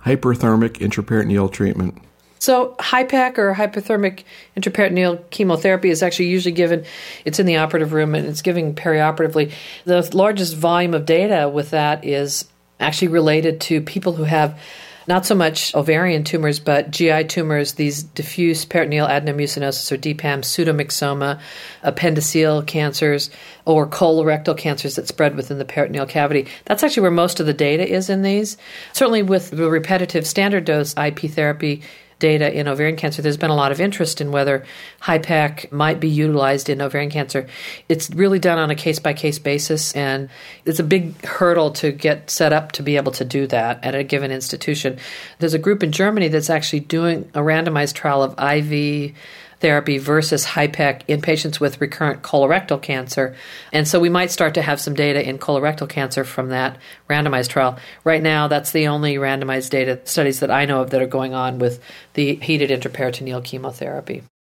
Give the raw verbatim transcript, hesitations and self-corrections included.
hyperthermic intraperitoneal treatment? So HIPEC or hypothermic intraperitoneal chemotherapy is actually usually given, it's in the operative room and it's given perioperatively. The largest volume of data with that is actually related to people who have not so much ovarian tumors, but G I tumors, these diffuse peritoneal adenomucinosis or D PAM, pseudomyxoma, appendiceal cancers, or colorectal cancers that spread within the peritoneal cavity. That's actually where most of the data is in these. Certainly with the repetitive standard dose I P therapy data in ovarian cancer, there's been a lot of interest in whether HIPEC might be utilized in ovarian cancer. It's really done on a case-by-case basis, and it's a big hurdle to get set up to be able to do that at a given institution. There's a group in Germany that's actually doing a randomized trial of I V therapy versus HIPEC in patients with recurrent colorectal cancer. And so we might start to have some data in colorectal cancer from that randomized trial. Right now, that's the only randomized data studies that I know of that are going on with the heated intraperitoneal chemotherapy.